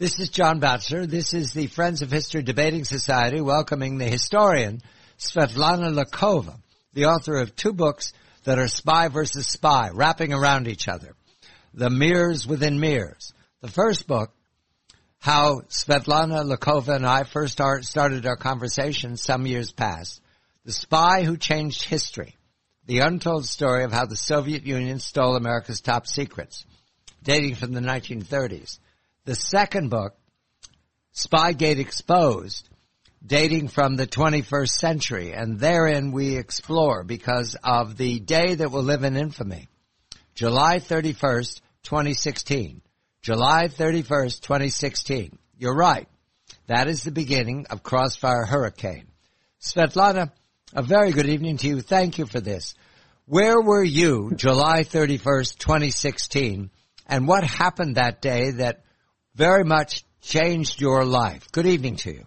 This is John Batchelor. This is the Friends of History Debating Society welcoming the historian Svetlana Lakova, the author of two books that are spy versus spy, wrapping around each other. The Mirrors Within Mirrors. The first book, how Svetlana Lakova and I first started our conversation some years past. The Spy Who Changed History. The untold story of how the Soviet Union stole America's top secrets, dating from the 1930s. The second book, Spygate Exposed, dating from the 21st century, and therein we explore, because of the day that will live in infamy, July 31st, 2016. July 31st, 2016. You're right. That is the beginning of Crossfire Hurricane. Svetlana, a very good evening to you. Thank you for this. Where were you July 31st, 2016, and what happened that day that very much changed your life? Good evening to you.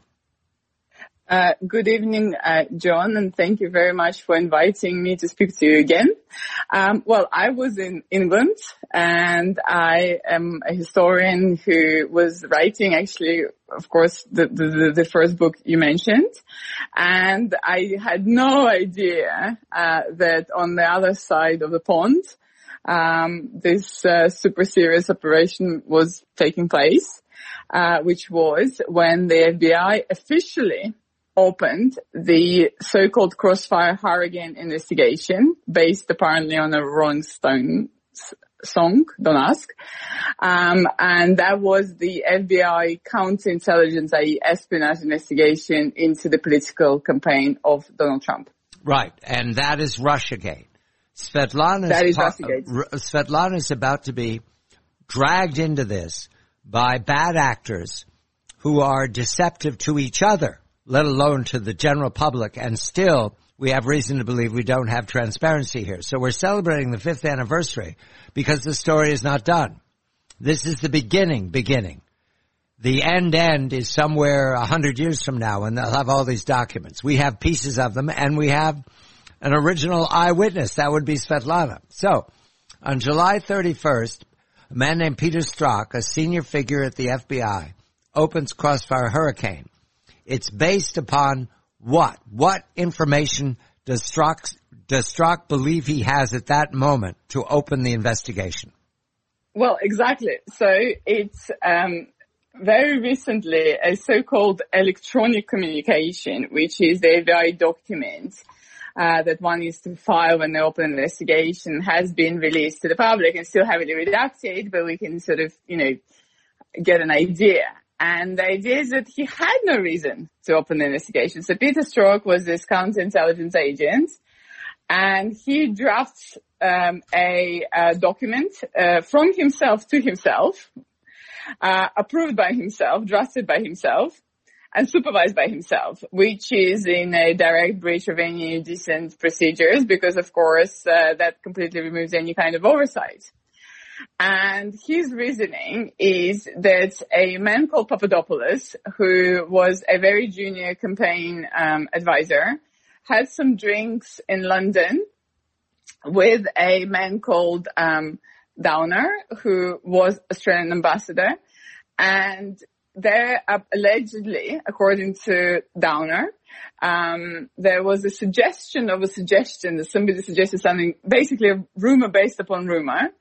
Good evening, John, and thank you very much for inviting me to speak to you again. Well, I was in England, and I am a historian who was writing, actually, of course, the first book you mentioned, and I had no idea that on the other side of the pond, this super serious operation was taking place, which was when the FBI officially opened the so-called Crossfire Hurricane investigation, based apparently on a Rolling Stones song, Don't Ask. And that was the FBI counterintelligence, i.e. espionage investigation into the political campaign of Donald Trump. Right, and that is Russiagate. Svetlana is about to be dragged into this by bad actors who are deceptive to each other, let alone to the general public, and still we have reason to believe we don't have transparency here. So we're celebrating the 5th anniversary because the story is not done. This is the beginning. The end is somewhere 100 years from now, and they'll have all these documents. We have pieces of them, and we have an original eyewitness. That would be Svetlana. So, on July 31st, a man named Peter Strzok, a senior figure at the FBI, opens Crossfire Hurricane. It's based upon what? What information does Strzok believe he has at that moment to open the investigation? Well, exactly. So it's very recently a so-called electronic communication, which is the FBI document that one needs to file when they open an investigation, has been released to the public and still heavily redacted, but we can sort of, get an idea. And the idea is that he had no reason to open the investigation. So Peter Strzok was this counterintelligence agent, and he drafts a document from himself to himself, approved by himself, drafted by himself, and supervised by himself, which is in a direct breach of any decent procedures, because, of course, that completely removes any kind of oversight. And his reasoning is that a man called Papadopoulos, who was a very junior campaign advisor, had some drinks in London with a man called Downer, who was Australian ambassador, and there, allegedly, according to Downer, there was a suggestion that somebody suggested something, basically a rumor based upon rumor,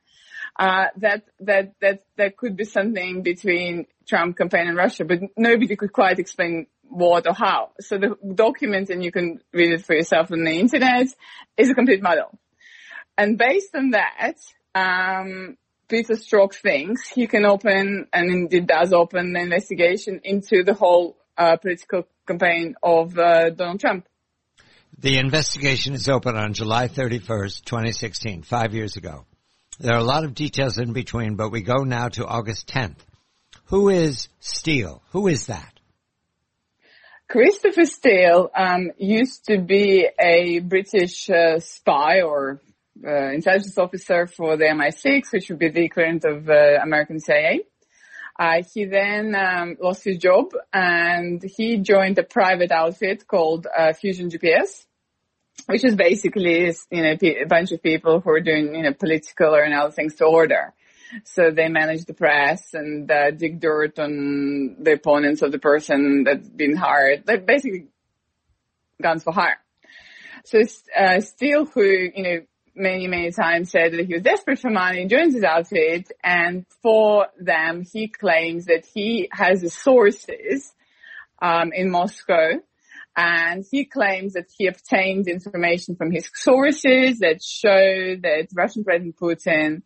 that could be something between Trump campaign and Russia, but nobody could quite explain what or how. So the document, and you can read it for yourself on the internet, is a complete muddle. And based on that, Peter Strzok thinks he can open, and indeed does open, the investigation into the whole political campaign of Donald Trump. The investigation is open on July 31st, 2016, 5 years ago. There are a lot of details in between, but we go now to August 10th. Who is Steele? Who is that? Christopher Steele used to be a British spy or intelligence officer for the MI6, which would be the equivalent of American CIA. He then lost his job, and he joined a private outfit called Fusion GPS, which is basically, a bunch of people who are doing, political or other things to order. So they manage the press and dig dirt on the opponents of the person that's been hired. They're basically guns for hire. So Steele, who, many times said that he was desperate for money, joins his outfit, and for them, he claims that he has the sources in Moscow, and he claims that he obtained information from his sources that show that Russian President Putin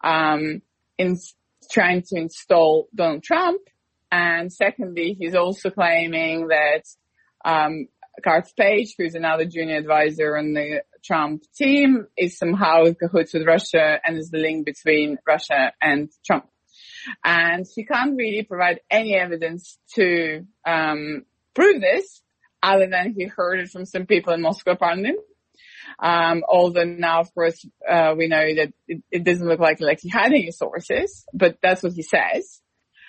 is trying to install Donald Trump. And secondly, he's also claiming that Garth Page, who's another junior advisor on the Trump team, is somehow in cahoots with Russia and is the link between Russia and Trump. And he can't really provide any evidence to prove this, other than he heard it from some people in Moscow, apparently. Although now, of course, we know that it doesn't look like he had any sources, but that's what he says.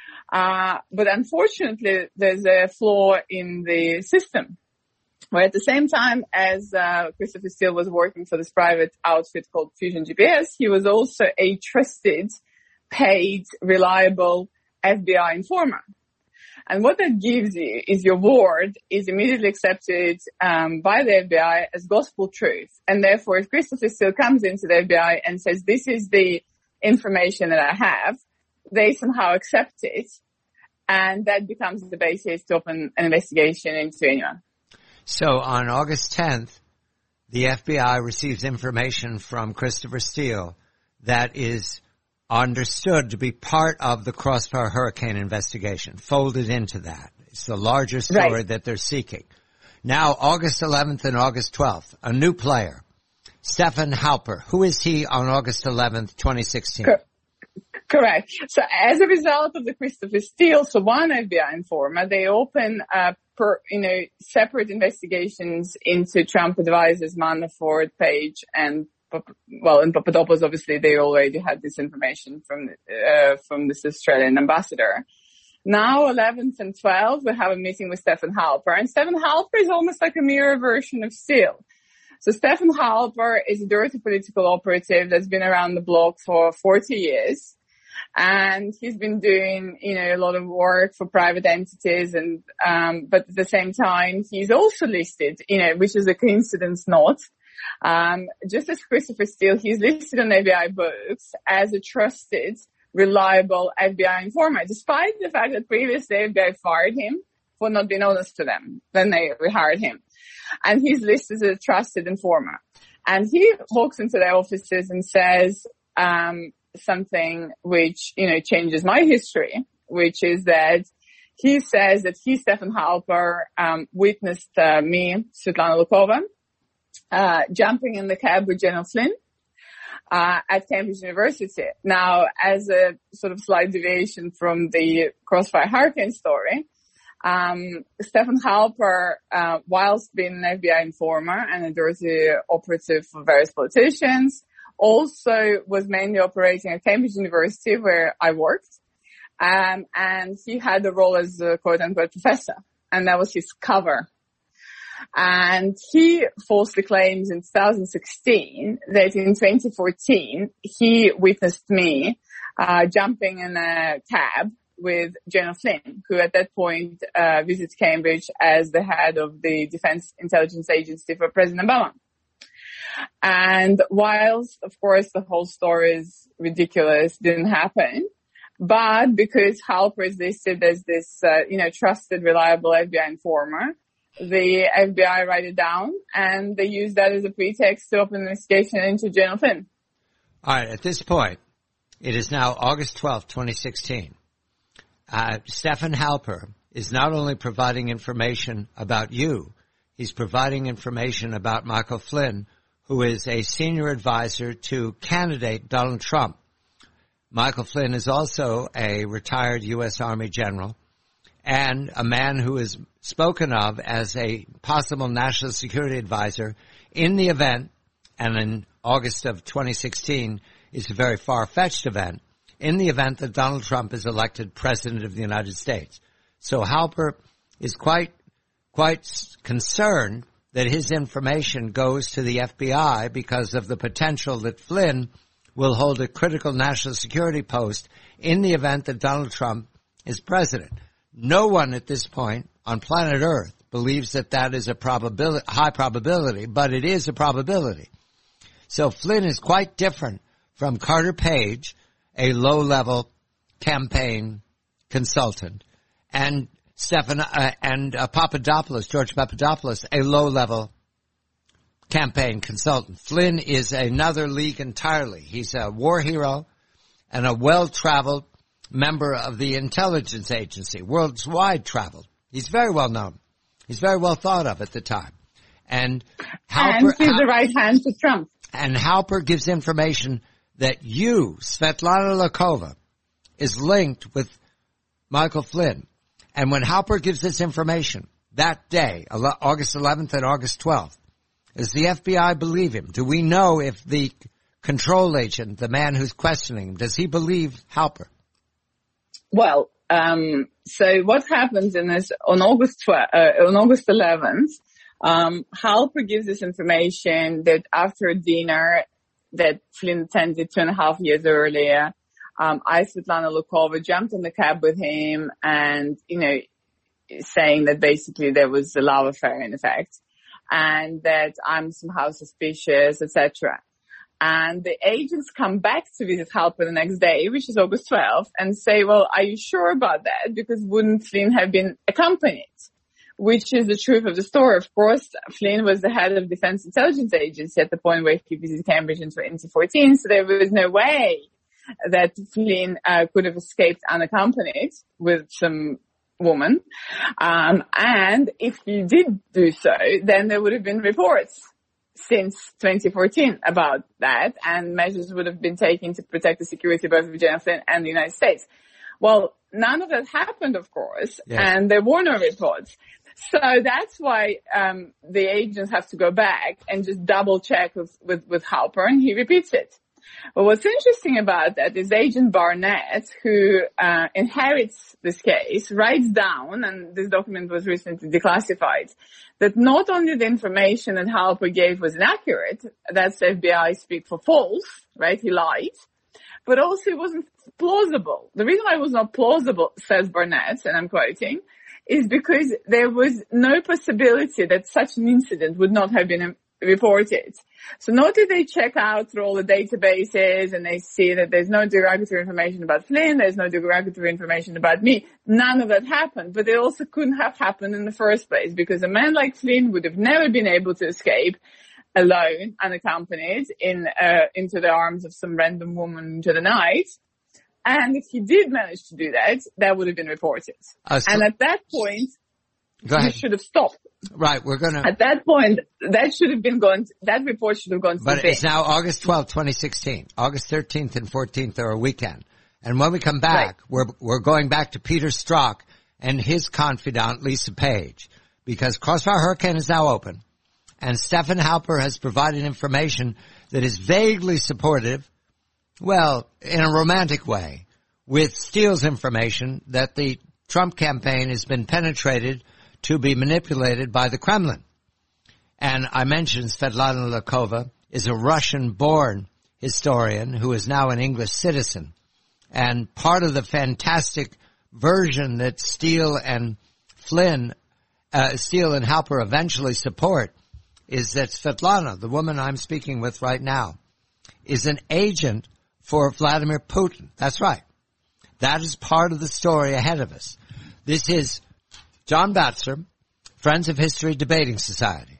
But unfortunately, there's a flaw in the system, where at the same time as Christopher Steele was working for this private outfit called Fusion GPS, he was also a trusted, paid, reliable FBI informer. And what that gives you is your word is immediately accepted by the FBI as gospel truth. And therefore, if Christopher Steele comes into the FBI and says, this is the information that I have, they somehow accept it. And that becomes the basis to open an investigation into anyone. So on August 10th, the FBI receives information from Christopher Steele that is understood to be part of the Crossfire Hurricane investigation, folded into that. It's the larger story that they're seeking. Now, August 11th and August 12th, a new player, Stefan Halper. Who is he on August 11th, 2016? Correct. So as a result of the Christopher Steele, so one FBI informer, they open separate investigations into Trump advisors Manafort, Page, and Papadopoulos. Obviously, they already had this information from this Australian ambassador. Now, 11th and 12th, we have a meeting with Stefan Halper, and Stefan Halper is almost like a mirror version of Steele. So Stefan Halper is a dirty political operative that's been around the block for 40 years. And he's been doing, a lot of work for private entities and, but at the same time, he's also listed, which is a coincidence not. Just as Christopher Steele, he's listed on FBI books as a trusted, reliable FBI informer, despite the fact that previously FBI fired him for not being honest to them when they rehired him. And he's listed as a trusted informer. And he walks into their offices and says, something which, changes my history, which is that he says that he, Stefan Halper, witnessed me, Svetlana Lukova, jumping in the cab with General Flynn at Cambridge University. Now, as a sort of slight deviation from the Crossfire Hurricane story, Stefan Halper, whilst being an FBI informer and a dirty operative for various politicians, also was mainly operating at Cambridge University, where I worked. And he had a role as a quote-unquote professor, and that was his cover. And he falsely claims in 2016 that in 2014 he witnessed me jumping in a cab with General Flynn, who at that point visits Cambridge as the head of the Defense Intelligence Agency for President Obama. And whilst, of course, the whole story is ridiculous, didn't happen, but because Halper is listed as this, trusted, reliable FBI informer, the FBI write it down, and they use that as a pretext to open an investigation into General Flynn. All right, at this point, it is now August 12th, 2016. Stefan Halper is not only providing information about you, he's providing information about Michael Flynn, who is a senior advisor to candidate Donald Trump. Michael Flynn is also a retired U.S. Army general and a man who is spoken of as a possible national security advisor in the event, and in August of 2016 is a very far-fetched event, in the event that Donald Trump is elected president of the United States. So Halper is quite concerned that his information goes to the FBI because of the potential that Flynn will hold a critical national security post in the event that Donald Trump is president. No one at this point on planet Earth believes that that is a high probability, but it is a probability. So Flynn is quite different from Carter Page, a low-level campaign consultant, and Papadopoulos, George Papadopoulos, a low-level campaign consultant. Flynn is another league entirely. He's a war hero and a well-traveled member of the intelligence agency, worldwide traveled. He's very well known. He's very well thought of at the time. And Halper, he's the right hand to Trump. And Halper gives information that Svetlana Lakova, is linked with Michael Flynn. And when Halper gives this information that day, August 11th and August 12th, does the FBI believe him? Do we know if the control agent, the man who's questioning him, does he believe Halper? Well, so what happens on August 11th, Halper gives this information that after a dinner that Flynn attended 2.5 years earlier, Svetlana Lakova jumped in the cab with him and, saying that basically there was a love affair in effect and that I'm somehow suspicious, etc. And the agents come back to visit Halper the next day, which is August 12th, and say, well, are you sure about that? Because wouldn't Flynn have been accompanied? Which is the truth of the story. Of course, Flynn was the head of Defense Intelligence Agency at the point where he visited Cambridge in 2014, so there was no way that Flynn could have escaped unaccompanied with some woman. And if he did do so, then there would have been reports since 2014 about that, and measures would have been taken to protect the security of both Virginia Flynn and the United States. Well, none of that happened, of course, and there were no reports. So that's why the agents have to go back and just double check with Halper, and he repeats it. But what's interesting about that is Agent Barnett, who inherits this case, writes down, and this document was recently declassified, that not only the information that Halper gave was inaccurate, that's FBI speak for false, right? He lied. But also it wasn't plausible. The reason why it was not plausible, says Barnett, and I'm quoting, is because there was no possibility that such an incident would not have been reported. So not that they check out through all the databases and they see that there's no derogatory information about Flynn, there's no derogatory information about me. None of that happened, but it also couldn't have happened in the first place because a man like Flynn would have never been able to escape alone, unaccompanied, into the arms of some random woman into the night. And if he did manage to do that, that would have been reported. And at that point, he should have stopped. Right, At that point, that report should have gone to the But it's now August 12th, 2016. August 13th and 14th are a weekend. And when we come back, we're going back to Peter Strzok and his confidant, Lisa Page, because Crossfire Hurricane is now open. And Stefan Halper has provided information that is vaguely supportive, well, in a romantic way, with Steele's information that the Trump campaign has been penetrated to be manipulated by the Kremlin. And I mentioned Svetlana Lakova is a Russian-born historian who is now an English citizen. And part of the fantastic version that Steele and Halper eventually support is that Svetlana, the woman I'm speaking with right now, is an agent for Vladimir Putin. That's right. That is part of the story ahead of us. This is John Batzer, Friends of History Debating Society.